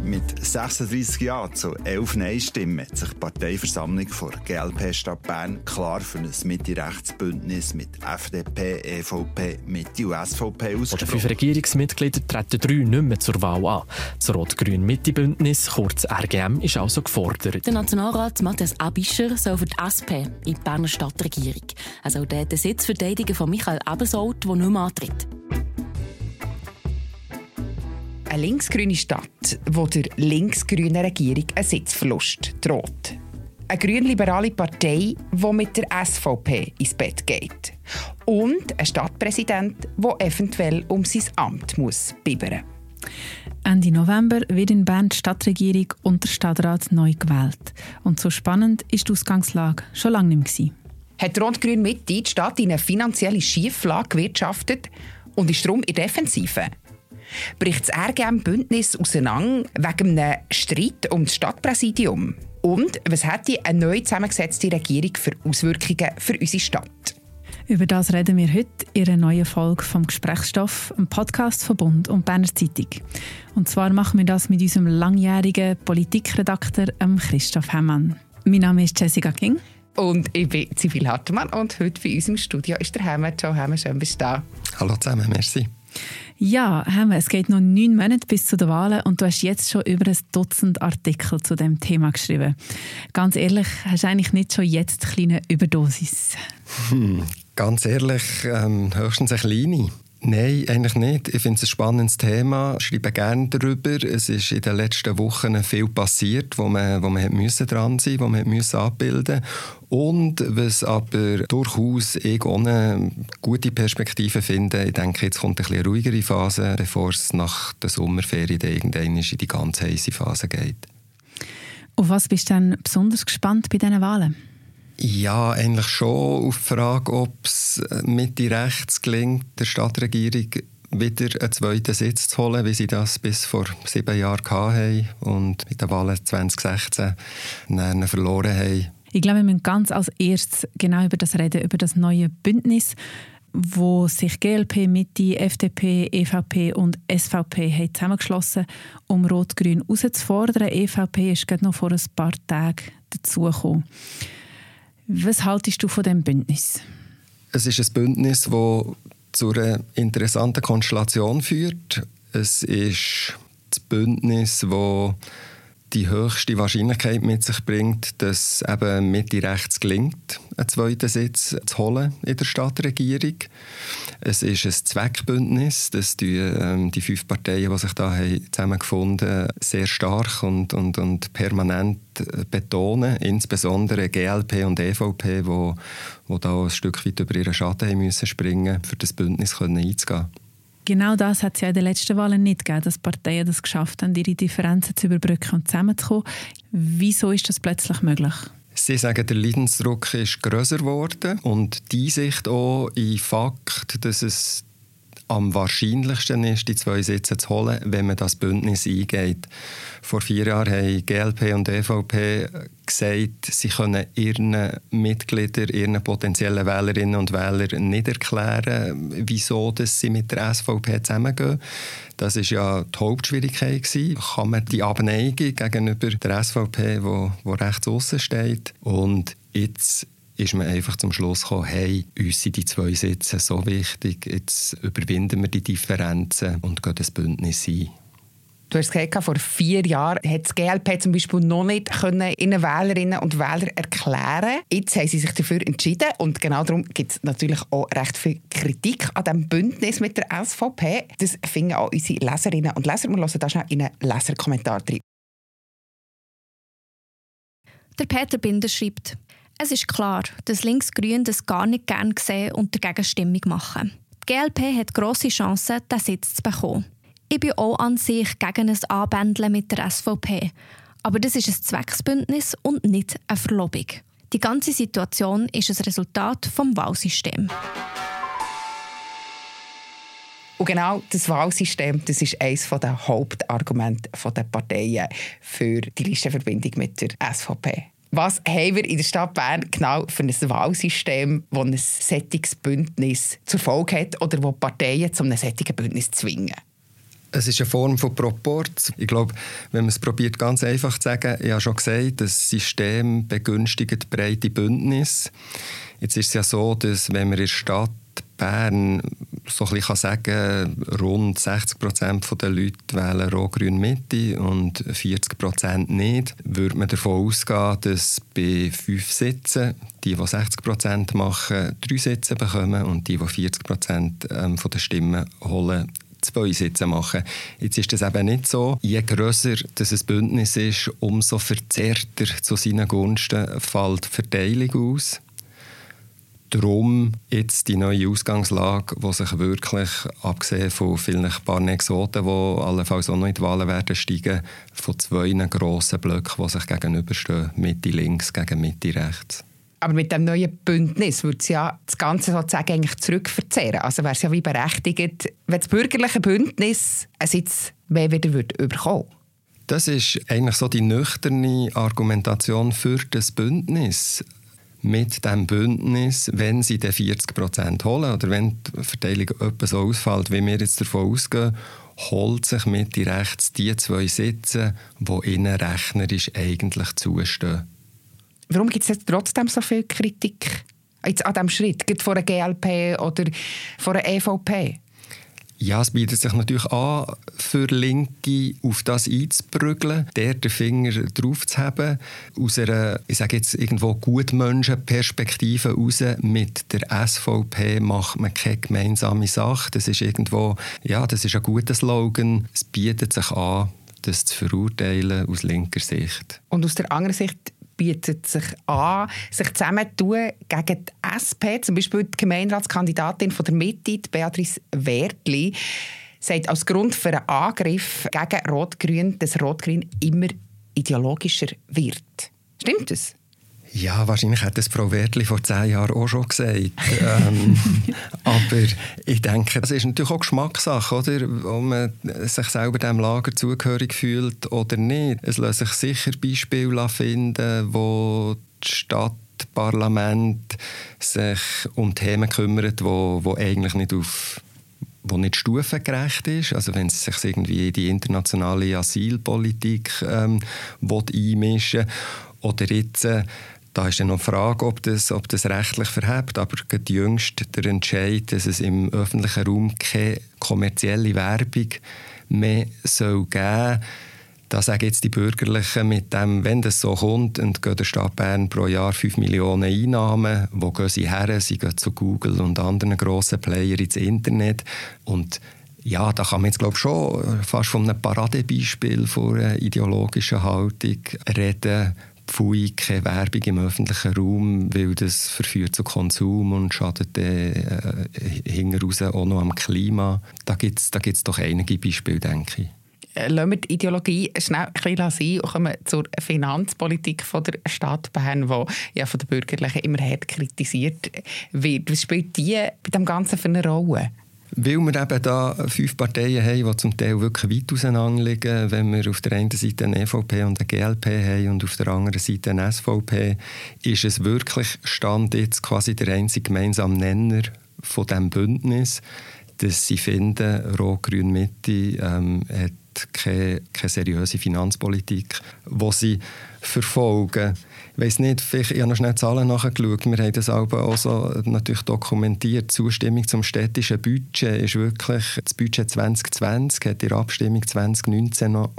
Mit 36 Ja zu 11 Nein-Stimmen hat sich die Parteiversammlung der GLP Stadt Bern klar für ein Mitte-Rechts-Bündnis mit FDP, EVP, Mitte und SVP ausgesprochen. Von den 5 Regierungsmitgliedern treten 3 nicht mehr zur Wahl an. Das Rot-Grün-Mitte-Bündnis, kurz RGM, ist also gefordert. Der Nationalrat Matthias Aebischer soll für die SP in die Berner Stadtregierung. Also den Sitz verteidigen von Michael Ebensold, der nicht mehr antritt. Eine linksgrüne Stadt, wo der linksgrünen Regierung ein Sitzverlust droht. Eine grünliberale Partei, die mit der SVP ins Bett geht. Und ein Stadtpräsident, der eventuell um sein Amt muss bibbern. Ende November wird in Bern die Stadtregierung und der Stadtrat neu gewählt. Und so spannend ist die Ausgangslage schon lange nicht mehr. Hat Rot-Grün Mitte die Stadt in eine finanzielle Schieflage gewirtschaftet und ist darum in Defensive? Bricht das RGM-Bündnis auseinander wegen einem Streit um das Stadtpräsidium? Und was hätte eine neu zusammengesetzte Regierung für Auswirkungen für unsere Stadt? Über das reden wir heute in einer neuen Folge vom Gesprächsstoff, einem Podcast von Bund und Berner Zeitung. Und zwar machen wir das mit unserem langjährigen Politikredakteur Christoph Hemmann. Mein Name ist Jessica King. Und ich bin Zivil Hartmann und heute bei uns im Studio ist der Hemmann. Ciao Hemmann, schön bist du da. Hallo zusammen, merci. Ja, es geht noch 9 Monate bis zu den Wahlen und du hast jetzt schon über 1 Dutzend Artikel zu dem Thema geschrieben. Ganz ehrlich, hast du eigentlich nicht schon jetzt eine kleine Überdosis? Ganz ehrlich, höchstens eine kleine. Nein, eigentlich nicht. Ich finde es ein spannendes Thema. Ich schreibe gerne darüber. Es ist in den letzten Wochen viel passiert, wo man dran sein musste, wo man abbilden musste. Und was aber durchaus ich auch eine gute Perspektive finde, ich denke, jetzt kommt eine etwas ruhigere Phase, bevor es nach der Sommerferien irgendwann in die ganz heisse Phase geht. Auf was bist du denn besonders gespannt bei diesen Wahlen? Ja, eigentlich schon auf die Frage, ob es Mitte rechts gelingt, der Stadtregierung wieder einen zweiten Sitz zu holen, wie sie das bis vor 7 Jahren hatten und mit den Wahlen 2016 dann verloren haben. Ich glaube, wir müssen ganz als erstes genau über das reden, über das neue Bündnis, wo sich GLP, Mitte, FDP, EVP und SVP haben zusammengeschlossen, um Rot-Grün herauszufordern. EVP ist gerade noch vor ein paar Tagen dazugekommen. Was haltest du von diesem Bündnis? Es ist ein Bündnis, das zu einer interessanten Konstellation führt. Es ist das Bündnis, das die höchste Wahrscheinlichkeit mit sich bringt, dass eben Mitte rechts gelingt, einen zweiten Sitz zu holen in der Stadtregierung. Es ist ein Zweckbündnis, das die 5 Parteien, die sich da zusammengefunden haben, sehr stark und permanent betonen. Insbesondere GLP und EVP, die da ein Stück weit über ihren Schatten müssen springen, für das Bündnis einzugehen. Genau das hat es ja in den letzten Wahlen nicht gegeben, dass Parteien das geschafft haben, ihre Differenzen zu überbrücken und zusammenzukommen. Wieso ist das plötzlich möglich? Sie sagen, der Leidensdruck ist grösser geworden und die Einsicht auch in den Fakt, dass es am wahrscheinlichsten ist, die 2 Sitze zu holen, wenn man das Bündnis eingeht. Vor 4 Jahren haben GLP und EVP gesagt, sie können ihren Mitgliedern, ihren potenziellen Wählerinnen und Wählern nicht erklären, wieso dass sie mit der SVP zusammengehen. Das war ja die Hauptschwierigkeit gewesen. Kann man die Abneigung gegenüber der SVP, die rechts aussen steht, und jetzt ist man einfach zum Schluss gekommen, hey, uns sind die 2 Sitze so wichtig, jetzt überwinden wir die Differenzen und gehen das Bündnis ein. Du hast gesagt, vor 4 Jahren hat das GLP zum Beispiel noch nicht ihren Wählerinnen und Wählern erklären. Jetzt haben sie sich dafür entschieden und genau darum gibt es natürlich auch recht viel Kritik an diesem Bündnis mit der SVP. Das finden auch unsere Leserinnen und Leser. Wir hören da schnell in einen Leserkommentar rein. Der Peter Binder schreibt: Es ist klar, dass Linksgrün das gar nicht gerne sehen und dagegen Stimmung machen. Die GLP hat grosse Chancen, diesen Sitz zu bekommen. Ich bin auch an sich gegen ein Anbändeln mit der SVP. Aber das ist ein Zwecksbündnis und nicht eine Verlobung. Die ganze Situation ist ein Resultat des Wahlsystems. Und genau das Wahlsystem, das ist eines der Hauptargumente der Parteien für die Listenverbindung mit der SVP. Was haben wir in der Stadt Bern genau für ein Wahlsystem, das ein solches Bündnis zur Folge hat oder das Parteien zu einem solchen Bündnis zwingen? Es ist eine Form von Proporz. Ich glaube, wenn man es probiert, ganz einfach zu sagen, ich habe schon gesagt, das System begünstigt breite Bündnisse. Jetzt ist es ja so, dass wenn man in der Stadt Bern so ein bisschen sagen kann, rund 60% der Leute wählen Rot-Grün-Mitte und 40% nicht, würde man davon ausgehen, dass bei 5 Sitzen die 60% machen, 3 Sitze bekommen und die 40% von den Stimmen holen, 2 Sitze machen. Jetzt ist das eben nicht so. Je grösser das ein Bündnis ist, umso verzerrter zu seinen Gunsten fällt die Verteilung aus. Darum jetzt die neue Ausgangslage, die sich wirklich, abgesehen von vielleicht ein paar Exoten, die allenfalls auch noch in die Wahlen werden steigen, von 2 grossen Blöcken, die sich gegenüberstehen, Mitte links gegen Mitte rechts. Aber mit dem neuen Bündnis würde es ja das Ganze sozusagen eigentlich zurückverzerren. Also wäre es ja wie berechtigt, wenn das bürgerliche Bündnis einen Sitz mehr wieder bekommen würde. Das ist eigentlich so die nüchterne Argumentation für das Bündnis. Mit diesem Bündnis, wenn sie den 40% holen oder wenn die Verteilung etwas so ausfällt, wie wir jetzt davon ausgehen, holt sich Mitte rechts die 2 Sitze, die ihnen rechnerisch eigentlich zustehen. Warum gibt es jetzt trotzdem so viel Kritik jetzt an diesem Schritt, gerade von der GLP oder von der EVP? Ja, es bietet sich natürlich an, für Linke auf das einzuprügeln, den Finger drauf zu haben, aus einer, ich sage jetzt irgendwo Gutmenschenperspektive raus. Mit der SVP macht man keine gemeinsame Sache. Das ist irgendwo, ja, das ist ein guter Slogan. Es bietet sich an, das zu verurteilen aus linker Sicht. Und aus der anderen Sicht bietet sich an, sich zusammenzutun gegen die SP. Zum Beispiel die Gemeinderatskandidatin von der Mitte, Beatrice Wertli, sagt als Grund für einen Angriff gegen Rot-Grün, dass Rot-Grün immer ideologischer wird. Stimmt das? Ja, wahrscheinlich hat das Frau Wertli vor 10 Jahren auch schon gesagt. Aber ich denke, das ist natürlich auch Geschmackssache, oder? Ob man sich selber diesem Lager zugehörig fühlt oder nicht. Es lassen sich sicher Beispiele finden, wo das Stadtparlament sich um Themen kümmert, wo eigentlich nicht wo nicht stufengerecht ist. Also wenn es sich irgendwie in die internationale Asylpolitik einmischen will. Oder jetzt, da ist dann noch die Frage, ob das rechtlich verhebt. Aber gerade jüngst der Entscheid, dass es im öffentlichen Raum keine kommerzielle Werbung mehr soll geben. Da sagen jetzt die Bürgerlichen mit dem, wenn das so kommt, und geht der Stadt Bern pro Jahr 5 Millionen Einnahmen, wo gehen sie her? Sie gehen zu Google und anderen grossen Playern ins Internet. Und ja, da kann man jetzt, glaube ich, schon fast von einem Paradebeispiel von einer ideologischen Haltung reden. Pfui, keine Werbung im öffentlichen Raum, weil das verführt zu Konsum und schadet hinten raus auch noch am Klima. Da gibt's doch einige Beispiele, denke ich. Lassen wir die Ideologie schnell ein bisschen sein und kommen zur Finanzpolitik von der Stadt Bern, die ja von den Bürgerlichen immer hart kritisiert wird. Was spielt die bei dem Ganzen für eine Rolle? Weil wir eben da 5 Parteien haben, die zum Teil wirklich weit auseinander liegen. Wenn wir auf der einen Seite eine EVP und eine GLP haben und auf der anderen Seite eine SVP, ist es wirklich Stand jetzt quasi der einzige gemeinsame Nenner von diesem Bündnis, dass sie finden, Rot-Grün-Mitte hat keine seriöse Finanzpolitik, die sie verfolgen. Ich weiss nicht, ich habe noch schnell Zahlen nachgeschaut. Wir haben das auch so natürlich dokumentiert. Die Zustimmung zum städtischen Budget ist wirklich, das Budget 2020 hat in der Abstimmung 2019 noch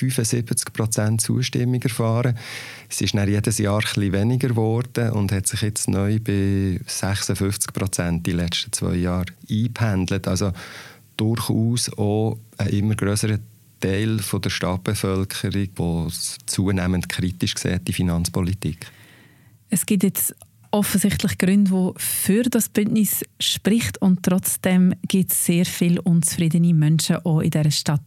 75% Zustimmung erfahren. Es ist dann jedes Jahr ein bisschen weniger geworden und hat sich jetzt neu bei 56% die letzten 2 Jahre eingependelt. Also durchaus auch ein immer grösserer Teil von der Stadtbevölkerung, die zunehmend kritisch sieht, die Finanzpolitik. Es gibt jetzt offensichtlich Gründe, die für das Bündnis spricht, und trotzdem gibt es sehr viele unzufriedene Menschen auch in dieser Stadt.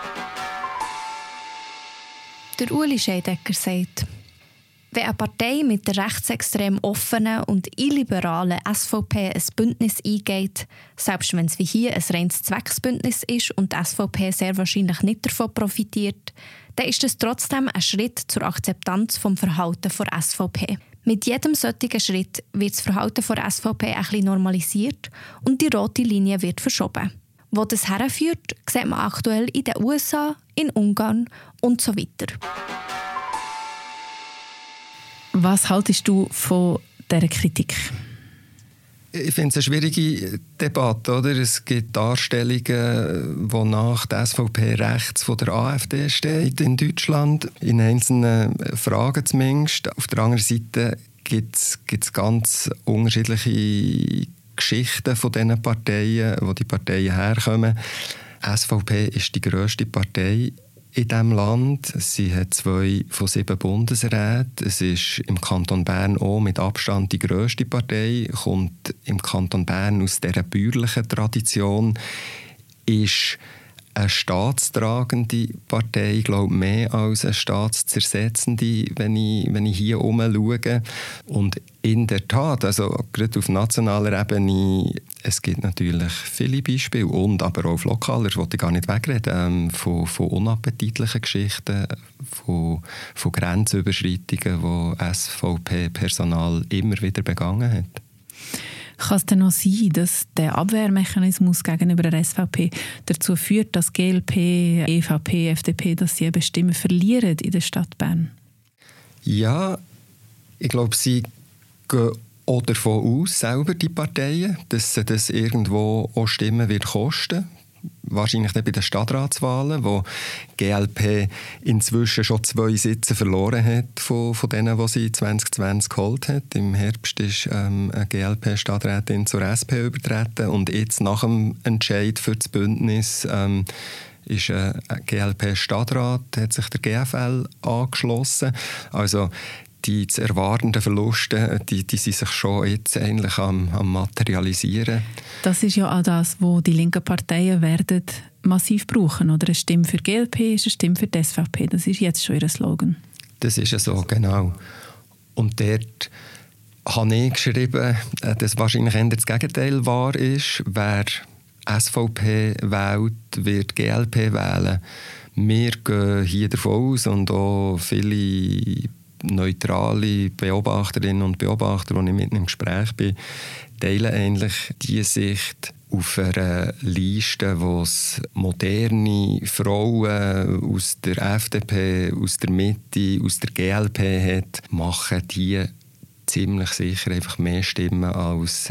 Der Uli Scheidecker sagt, wenn eine Partei mit der rechtsextrem offenen und illiberalen SVP ein Bündnis eingeht, selbst wenn es wie hier ein reines Zwecksbündnis ist und die SVP sehr wahrscheinlich nicht davon profitiert, dann ist es trotzdem ein Schritt zur Akzeptanz vom Verhalten der SVP. Mit jedem solchen Schritt wird das Verhalten der SVP ein bisschen normalisiert und die rote Linie wird verschoben. Wo das herführt, sieht man aktuell in den USA, in Ungarn und so weiter. Was haltest du von dieser Kritik? Ich finde es eine schwierige Debatte. Oder? Es gibt Darstellungen, wonach die SVP rechts von der AfD steht in Deutschland, in einzelnen Fragen zumindest. Auf der anderen Seite gibt es ganz unterschiedliche Geschichten von diesen Parteien, wo die Parteien herkommen. Die SVP ist die grösste Partei in diesem Land. Sie hat 2 von 7 Bundesräten. Es ist im Kanton Bern auch mit Abstand die grösste Partei. Kommt im Kanton Bern aus dieser bäuerlichen Tradition. Ist eine staatstragende Partei, ich glaube mehr als eine staatszersetzende, wenn ich hier herumschaue. Und in der Tat, also gerade auf nationaler Ebene, es gibt natürlich viele Beispiele und aber auch auf lokaler, das will ich gar nicht wegreden, von unappetitlichen Geschichten, von Grenzüberschreitungen, die SVP-Personal immer wieder begangen hat. Kann es denn noch sein, dass der Abwehrmechanismus gegenüber der SVP dazu führt, dass GLP, EVP, FDP, dass sie eben Stimmen verlieren in der Stadt Bern? Ja, ich glaube, sie gehen auch davon aus, selber die Parteien, dass sie das irgendwo auch Stimmen wird kosten. Wahrscheinlich nicht bei den Stadtratswahlen, wo GLP inzwischen schon 2 Sitze verloren hat von denen, die sie 2020 geholt hat. Im Herbst ist eine GLP-Stadträtin zur SP übertreten und jetzt nach dem Entscheid für das Bündnis ist ein GLP-Stadtrat, hat sich der GFL angeschlossen. Also die zu erwartenden Verluste, die sind sich schon jetzt eigentlich am materialisieren. Das ist ja auch das, was die linken Parteien werden massiv brauchen. Oder? Eine Stimme für die GLP ist eine Stimme für die SVP. Das ist jetzt schon ihr Slogan. Das ist ja so, genau. Und dort habe ich geschrieben, dass wahrscheinlich eher das Gegenteil wahr ist. Wer SVP wählt, wird GLP wählen. Wir gehen hier davon aus und auch viele neutrale Beobachterinnen und Beobachter, die ich mit im Gespräch bin, teilen eigentlich die Sicht auf einer Liste, wo es moderne Frauen aus der FDP, aus der Mitte, aus der GLP hat, machen die ziemlich sicher einfach mehr Stimmen als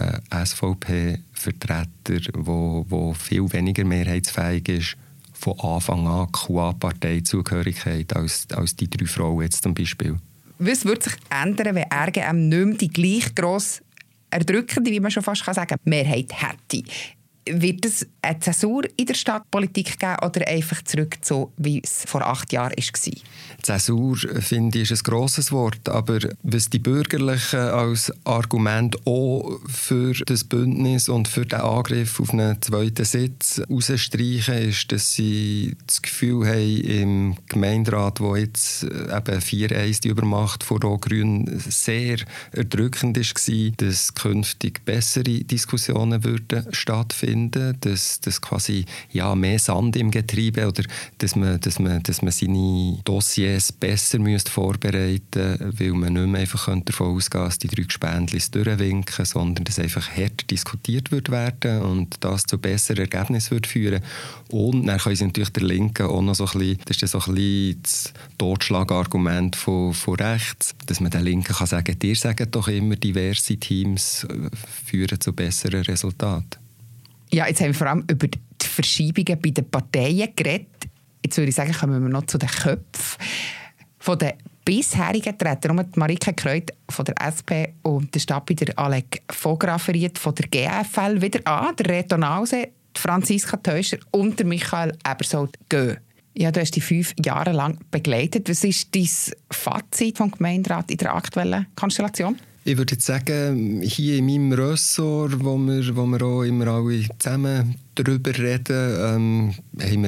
SVP-Vertreter, wo viel weniger mehrheitsfähig ist, von Anfang an QA-Parteizugehörigkeit als die 3 Frauen jetzt zum Beispiel. Was würde sich ändern, wenn RGM nicht mehr die gleich grosse, erdrückende, wie man schon fast sagen kann, Mehrheit hätte? Wird es eine Zäsur in der Stadtpolitik geben oder einfach zurück so, wie es vor 8 Jahren war? Zäsur, finde ich, ist ein grosses Wort. Aber was die Bürgerlichen als Argument auch für das Bündnis und für den Angriff auf einen 2. Sitz herausstreichen, ist, dass sie das Gefühl haben, im Gemeinderat, wo jetzt eben 4-1 die Übermacht von Rot-Grün sehr erdrückend war, dass künftig bessere Diskussionen würden stattfinden, dass quasi mehr Sand im Getriebe oder dass man seine Dossiers besser vorbereiten müsste, weil man nicht mehr einfach davon ausgehen könnte, dass die 3 Gespendlis durchwinken, sondern dass einfach hart diskutiert wird werden und das zu besseren Ergebnissen wird führen. Und dann können sie natürlich der Linken auch noch so ein bisschen, das ist so ein bisschen das Totschlagargument von rechts, dass man den Linken kann sagen, ihr sagt doch immer, diverse Teams führen zu besseren Resultaten. Ja, jetzt haben wir vor allem über die Verschiebungen bei den Parteien geredet. Jetzt würde ich sagen, kommen wir noch zu den Köpfen. Von den bisherigen Tretern, Marike Kreut von der SP und der Stadtbieter Alec Vograferiet von der GFL wieder an, der Reto Nause, Franziska Teuscher und der Michael Ebersold gehen. Ja, du hast die 5 Jahre lang begleitet. Was ist dein Fazit vom Gemeinderat in der aktuellen Konstellation? Ich würde jetzt sagen, hier in meinem Ressort, wo wir auch immer alle zusammen darüber reden, haben wir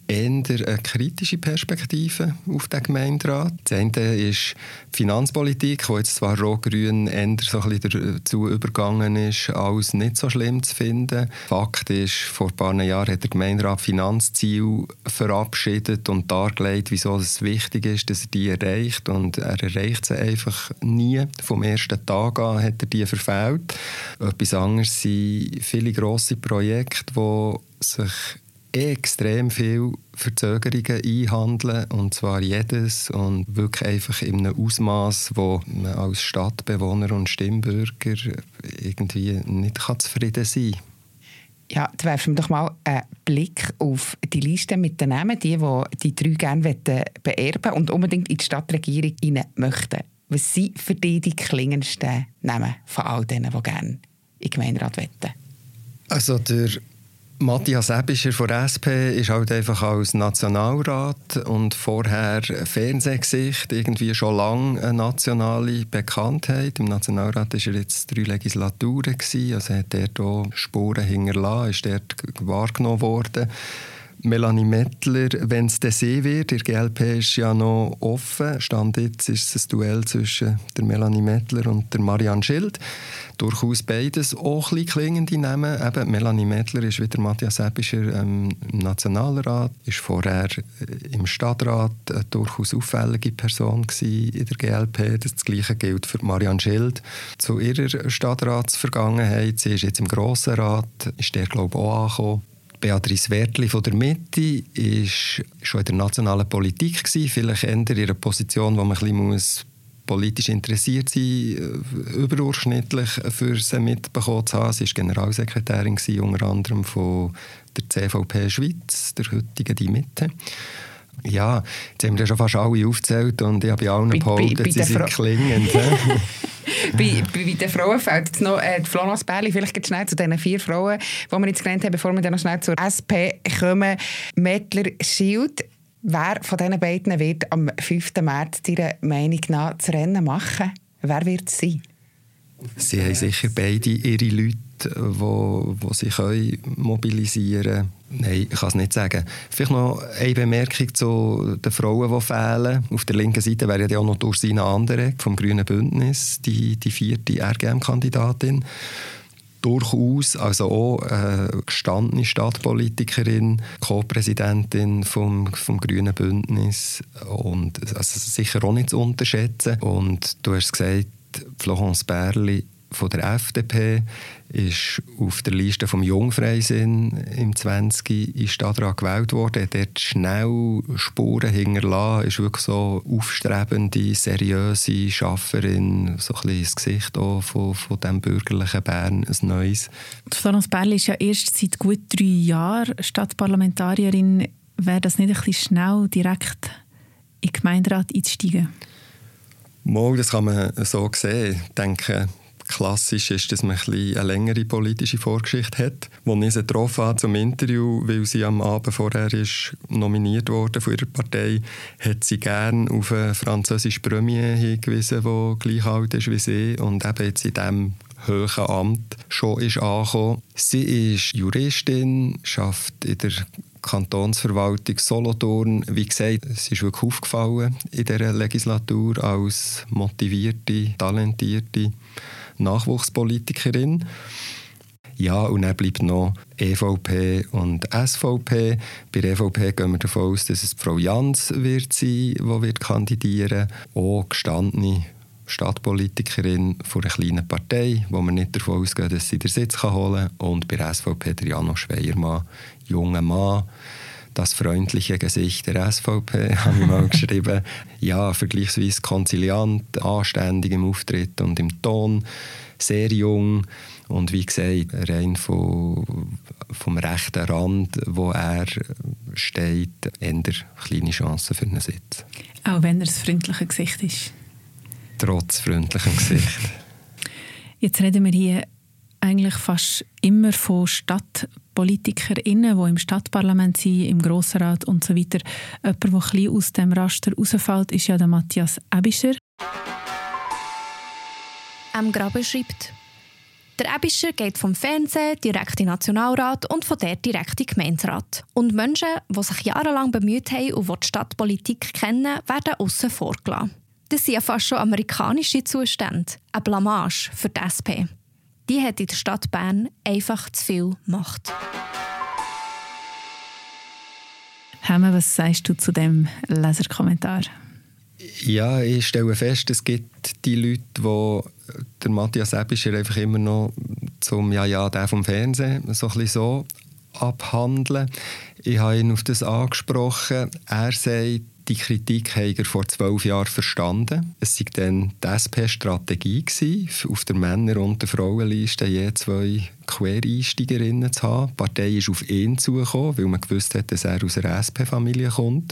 eher eine kritische Perspektive auf den Gemeinderat. Das eine ist die Finanzpolitik, die jetzt zwar Rot-Grün eher so ein bisschen dazu übergegangen ist, als nicht so schlimm zu finden. Fakt ist, vor ein paar Jahren hat der Gemeinderat Finanzziele verabschiedet und dargelegt, wieso es wichtig ist, dass er die erreicht. Und er erreicht sie einfach nie. Vom ersten Tag an hat er die verfehlt. Etwas anderes sind viele grosse Projekte, die sich extrem viel Verzögerungen einhandeln, und zwar jedes, und wirklich einfach in einem Ausmaß, wo man als Stadtbewohner und Stimmbürger irgendwie nicht zufrieden sein kann. Ja, jetzt werfen wir doch mal einen Blick auf die Liste mit den Namen, die 3 gerne beerben und unbedingt in die Stadtregierung rein möchten. Was sind für dich die klingendsten Namen von all denen, die gerne in den Gemeinderat wollen? Also der Matthias Ebischer von der SP ist halt einfach als Nationalrat und vorher Fernsehgesicht, irgendwie schon lange eine nationale Bekanntheit. Im Nationalrat war er jetzt 3 Legislaturen, also hat er dort Spuren hinterlassen, ist dort wahrgenommen worden. Melanie Mettler, wenn es sie wird, der GLP ist ja noch offen. Stand jetzt ist es ein Duell zwischen der Melanie Mettler und der Marianne Schild. Durchaus beides auch ein bisschen klingende Namen. Eben, Melanie Mettler ist wie der Matthias Ebischer im Nationalrat, ist vorher im Stadtrat eine durchaus auffällige Person in der GLP. Das Gleiche gilt für Marianne Schild. Zu ihrer Stadtratsvergangenheit, sie ist jetzt im Grossen Rat, ist der, glaube ich, auch angekommen. Beatrice Wertli von der Mitte war schon in der nationalen Politik gewesen, vielleicht eher in einer Position, wo man ein bisschen politisch interessiert sein muss, überdurchschnittlich für sie mitbekommen zu haben. Sie war Generalsekretärin gewesen, unter anderem von der CVP Schweiz, der heutigen Die Mitte. Ja, jetzt haben wir ja schon fast alle aufgezählt und ich habe bei allen behauptet, sie sind klingend. bei den Frauen fällt jetzt noch Florence Bärli, vielleicht schnell zu diesen 4 Frauen, die wir jetzt genannt haben, bevor wir dann noch schnell zur SP kommen. Mettler, Schild. Wer von diesen beiden wird am 5. März Ihrer Meinung nach das Rennen machen? Wer wird es sein? Sie haben sicher beide ihre Leute, die sie mobilisieren können. Nein, ich kann es nicht sagen. Vielleicht noch eine Bemerkung zu den Frauen, die fehlen. Auf der linken Seite wäre ja auch noch Ursina Anderegg vom Grünen Bündnis, die 4. RGM-Kandidatin. Durchaus, also auch eine gestandene Stadtpolitikerin, Co-Präsidentin vom Grünen Bündnis und also sicher auch nicht zu unterschätzen. Und du hast gesagt, Florence Bärli von der FDP ist auf der Liste vom Jungfreisinn im 20. in den Stadtrat gewählt worden. Er hat dort schnell Spuren hinterlassen, ist wirklich so aufstrebende, seriöse Schafferin, so ein bisschen das Gesicht auch von diesem bürgerlichen Bern, ein neues. Florence Bärli ist ja erst seit gut 3 Jahren Stadtparlamentarierin. Wäre das nicht ein bisschen schnell, direkt in den Gemeinderat einzusteigen? Mal, das kann man so sehen. Ich denke, klassisch ist, dass man eine längere politische Vorgeschichte hat. Als ich sie getroffen habe zum Interview, weil sie am Abend vorher ist nominiert wurde von ihrer Partei, hat sie gerne auf einen französischen Premier hingewiesen, der gleich alt ist wie sie und eben jetzt in diesem hohen Amt schon ist angekommen. Sie ist Juristin, arbeitet in der Kantonsverwaltung Solothurn. Wie gesagt, sie ist wirklich aufgefallen in dieser Legislatur als motivierte, talentierte Nachwuchspolitikerin. Ja, und dann bleibt noch EVP und SVP. Bei der EVP gehen wir davon aus, dass es Frau Jans wird sein, die wird kandidieren. Auch gestandene Stadtpolitikerin von einer kleinen Partei, wo man nicht davon ausgeht, dass sie den Sitz holen kann. Und bei der SVP der Janosch Schweiermann, junger Mann. Das freundliche Gesicht der SVP, habe ich mal geschrieben. Ja, vergleichsweise konziliant, anständig im Auftritt und im Ton, sehr jung und wie gesagt, rein vom rechten Rand, wo er steht, eher kleine Chancen für einen Sitz. Auch wenn er das freundliche Gesicht ist. Trotz freundlichem Gesicht. Jetzt reden wir hier eigentlich fast immer von StadtpolitikerInnen, die im Stadtparlament sind, im Grossrat und so weiter. Jemand, der ein bisschen aus dem Raster rausfällt, ist ja der Matthias Ebischer. Graben schreibt: Der Aebischer geht vom Fernsehen direkt in den Nationalrat und von dort direkt in den Gemeinderat. Und Menschen, die sich jahrelang bemüht haben und die Stadtpolitik kennen, werden aussen vor gelassen. Das sind ja fast schon amerikanische Zustände. Eine Blamage für die SP. Die hat in der Stadt Bern einfach zu viel Macht. Hemme, was sagst du zu dem Leserkommentar? Ja, ich stelle fest, es gibt die Leute, die der Matthias Aebischer einfach immer noch zum der vom Fernsehen so ein bisschen so abhandeln. Ich habe ihn auf das angesprochen. Er sagt, die Kritik habe er vor 12 Jahren verstanden. Es war dann die SP-Strategie, auf der Männer- und der Frauenliste je 2 Quereinsteigerinnen zu haben. Die Partei ist auf ihn zugekommen, weil man gewusst hat, dass er aus einer SP-Familie kommt.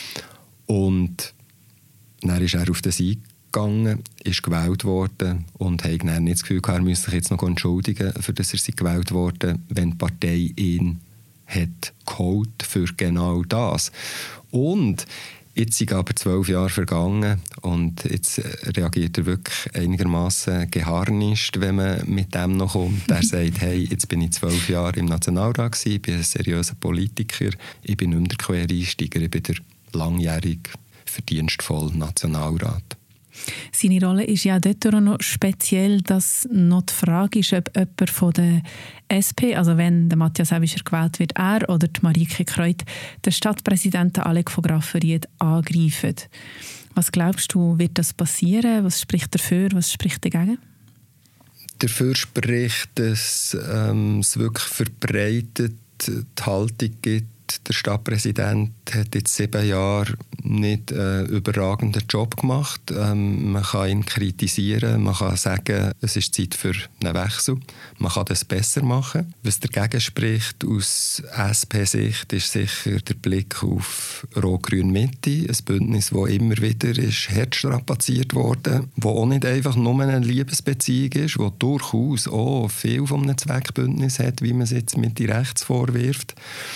Und dann ist er auf das eingegangen, ist gewählt worden und hat dann nicht das Gefühl gehabt, er müsse sich jetzt noch entschuldigen, für das er gewählt wurde, wenn die Partei ihn hat geholt für genau das. Und jetzt sind aber 12 Jahre vergangen und jetzt reagiert er wirklich einigermaßen geharnischt, wenn man mit dem noch kommt. Er sagt, hey, jetzt bin ich 12 Jahre im Nationalrat gewesen, ich bin ein seriöser Politiker, ich bin nicht mehr der Quereinsteiger, ich bin der langjährige, verdienstvolle Nationalrat. Seine Rolle ist ja dort auch noch speziell, dass noch die Frage ist, ob jemand von der SP, also wenn der Matthias Aebischer gewählt wird, er oder die Marieke Kreut, den Stadtpräsidenten Alec von Graffenried angreifen. Was glaubst du, wird das passieren? Was spricht dafür, was spricht dagegen? Dafür spricht, dass es wirklich verbreitet die Haltung gibt, der Stadtpräsident hat jetzt 7 Jahre nicht einen überragenden Job gemacht. Man kann ihn kritisieren, man kann sagen, es ist Zeit für einen Wechsel. Man kann das besser machen. Was dagegen spricht aus SP-Sicht ist sicher der Blick auf Rot-Grün-Mitte, ein Bündnis, das immer wieder ist hart strapaziert wurde, wo auch nicht einfach nur eine Liebesbeziehung ist, wo durchaus auch viel von einem Zweckbündnis hat, wie man es jetzt mit die Rechts vorwirft.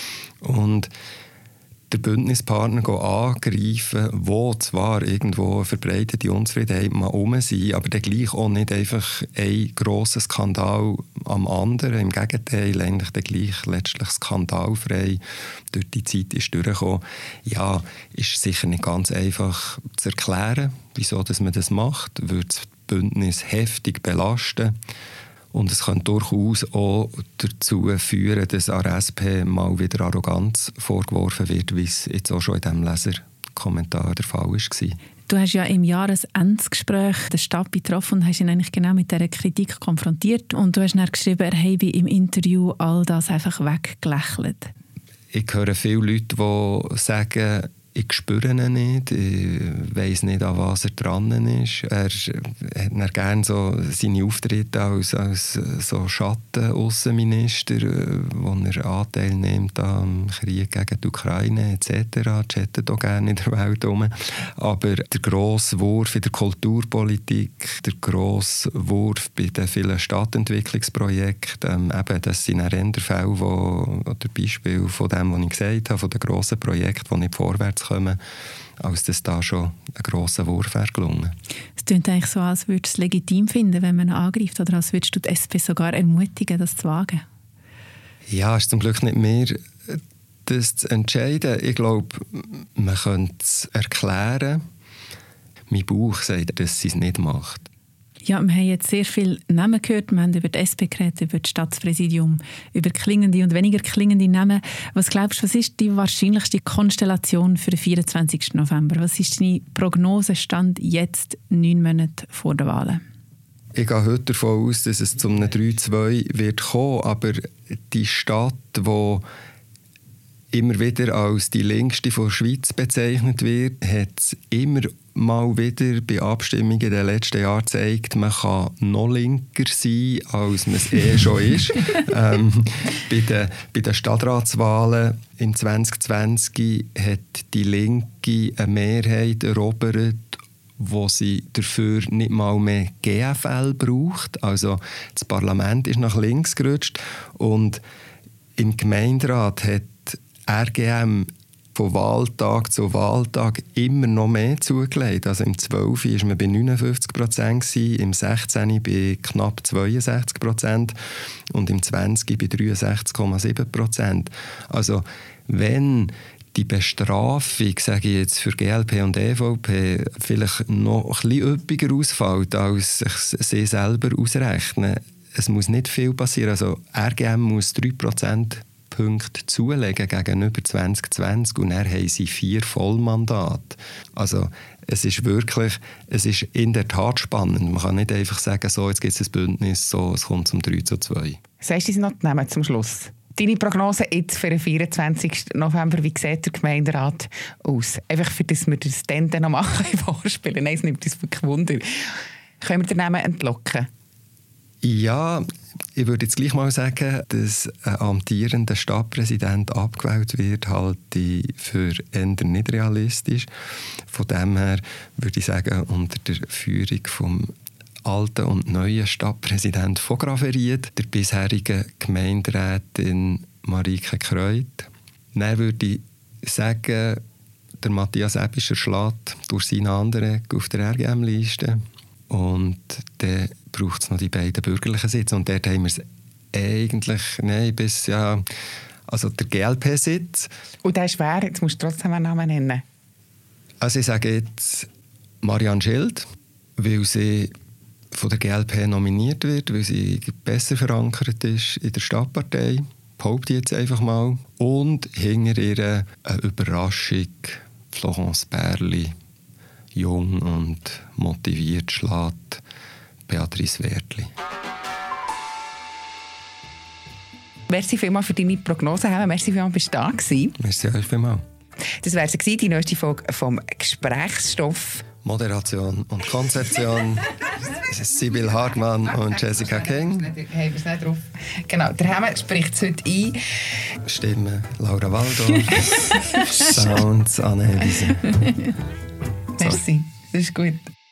Und der Bündnispartner angreifen, wo zwar irgendwo verbreitete Unzufriedenheit mal rum sind, aber dann gleich auch nicht einfach ein grosser Skandal am anderen. Im Gegenteil, eigentlich dann gleich letztlich skandalfrei durch die Zeit ist durchgekommen. Ja, ist sicher nicht ganz einfach zu erklären, wieso dass man das macht. Würde das Bündnis heftig belasten. Und es kann durchaus auch dazu führen, dass an der SP mal wieder Arroganz vorgeworfen wird, wie es jetzt auch schon in diesem Leserkommentar der Fall war. Du hast ja im Jahresendgespräch den Stab betroffen und hast ihn eigentlich genau mit dieser Kritik konfrontiert. Und du hast dann geschrieben, er habe im Interview all das einfach weggelächelt. Ich höre viele Leute, die sagen, ich spüre ihn nicht, ich weiss nicht, an was er dran ist. Er hat gerne so seine Auftritte als so Schatten-Aussenminister, wo er Anteil nimmt am Krieg gegen die Ukraine etc. Chattet auch gerne in der Welt herum. Aber der grosse Wurf in der Kulturpolitik, der grosse Wurf bei den vielen Stadtentwicklungsprojekten, eben, das sind eher Fälle, oder Beispiele von dem, was ich gesagt habe, von den grossen Projekten, die nicht vorwärts kommen, als dass da schon ein grosser Wurf wäre gelungen. Es klingt eigentlich so, als würdest du es legitim finden, wenn man ihn angreift, oder als würdest du die SP sogar ermutigen, das zu wagen? Ja, es ist zum Glück nicht mehr, das zu entscheiden. Ich glaube, man könnte es erklären. Mein Bauch sagt, dass sie es nicht macht. Ja, wir haben jetzt sehr viele Namen gehört. Wir haben über die SP geredet, über das Stadtpräsidium, über klingende und weniger klingende Namen. Was glaubst du, was ist die wahrscheinlichste Konstellation für den 24. November? Was ist deine Prognose, Stand jetzt 9 Monate vor der Wahlen? Ich gehe heute davon aus, dass es zum 3-2 wird kommen, aber die Stadt, die immer wieder als die längste der Schweiz bezeichnet wird, hat es immer mal wieder bei Abstimmungen in den letzten Jahren gezeigt, man kann noch linker sein, als man es schon ist. Bei den Stadtratswahlen im 2020 hat die Linke eine Mehrheit erobert, wo sie dafür nicht mal mehr GFL braucht. Also das Parlament ist nach links gerutscht und im Gemeinderat hat RGM von Wahltag zu Wahltag immer noch mehr zugelegt. Also im 12. war man bei 59%, im 16. bei knapp 62% und im 20. bei 63,7%. Also wenn die Bestrafung, sage ich jetzt, für GLP und EVP vielleicht noch ein bisschen üppiger ausfällt, als sich sie selber ausrechnen, es muss nicht viel passieren. Also RGM muss 3% Punkte zulegen gegenüber 2020 und dann haben sie 4 Vollmandate. Also es ist in der Tat spannend. Man kann nicht einfach sagen, so, jetzt gibt es ein Bündnis, so, es kommt zum 3:2. Sagst du es noch nehmen zum Schluss? Deine Prognose jetzt für den 24. November, wie sieht der Gemeinderat aus? Einfach für das wir das dann noch machen vorspielen. Nein, es nimmt uns wirklich Wunder. Können wir den Namen entlocken? Ja, ich würde jetzt gleich mal sagen, dass ein amtierender Stadtpräsident abgewählt wird, halte ich für eher nicht realistisch. Von dem her würde ich sagen, unter der Führung vom alten und neuen Stadtpräsident von Graveried, der bisherigen Gemeinderätin Marike Kreut. Dann würde ich sagen, der Matthias Ebischer schlägt durch seine anderen auf der RGM-Liste. Und dann braucht es noch die beiden bürgerlichen Sitze. Und dort haben wir es eigentlich, also der GLP-Sitz. Und der ist wer? Jetzt musst du trotzdem einen Namen nennen. Also ich sage jetzt Marianne Schild, weil sie von der GLP nominiert wird, weil sie besser verankert ist in der Stadtpartei. Behaupte ich jetzt einfach mal. Und hinter ihr eine Überraschung, Florence Bärli, jung und motiviert schlägt Beatrice Wertli. Merci vielmals für deine Prognose. Merci vielmals, bist du da gewesen. Merci euch vielmals. Das wäre sie, die neueste Folge vom Gesprächsstoff. Moderation und Konzeption. Sibyl Hartmann und Jessica King. Hey, wir sind nicht drauf. Genau, der Hemme spricht es heute ein. Stimme Laura Waldorf. Sounds Anne Wiese. Merci, das ist gut.